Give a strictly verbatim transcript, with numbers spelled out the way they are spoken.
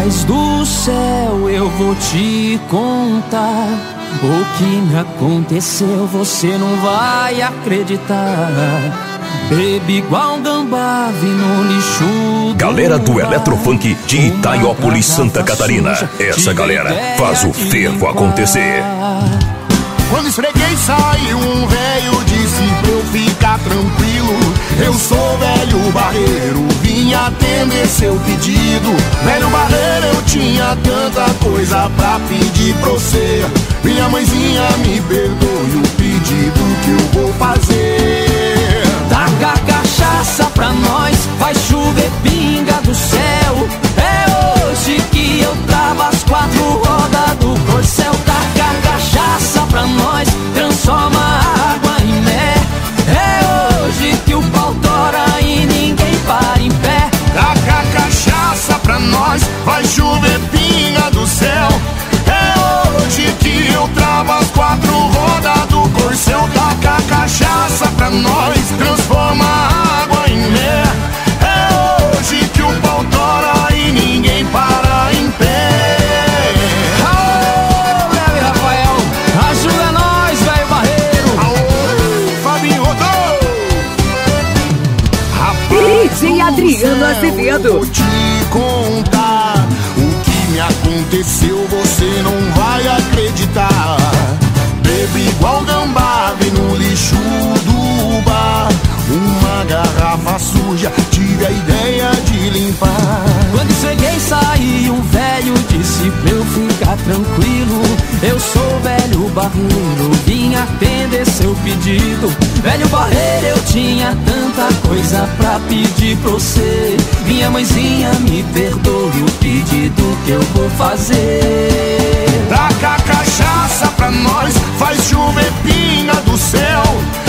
Voz do céu, eu vou te contar o que me aconteceu, você não vai acreditar. Bebi igual um gambá, vi no lixo. Galera do Eletrofunk de Itaiópolis, Santa Catarina. Essa galera faz o fervo acontecer. Quando esfreguei saiu um velho, disse pra eu ficar tranquilo. Eu sou velho barreiro, vim atender seu pedido. Velho barreiro, eu tinha tanta coisa pra pedir pra você. Minha mãezinha, me perdoe o pedido que eu vou fazer. Taca cachaça pra nós, vai chover pinga do céu. É hoje que eu travo as quatro rodas do corcel. Taca cachaça pra nós, transforma a água em mel. É hoje que o pau tora e ninguém para em pé. Taca cachaça pra nós, vai chover pinga do céu. É hoje que eu travo as quatro rodas do corcel. Taca cachaça pra nós, transforma a água em mel. É hoje que o pau tora e ninguém para em pé. Aô, velho Rafael, ajuda nós, velho barreiro. Aô, Fabinho Rodou. D J Adriano Azevedo. Vou te contar o que me aconteceu, você não vai acreditar. Bebi igual gambá, vi no lixo do bar. Uma garrafa suja, tive a ideia de limpar. Quando cheguei saí um velho, disse pra eu ficar tranquilo. Eu sou velho barreiro, vim atender seu pedido. Velho barreiro, eu tinha tanta coisa pra pedir pra você. Minha mãezinha, me perdoe o pedido que eu vou fazer. Taca cachaça pra nós, faz chover pinga do céu.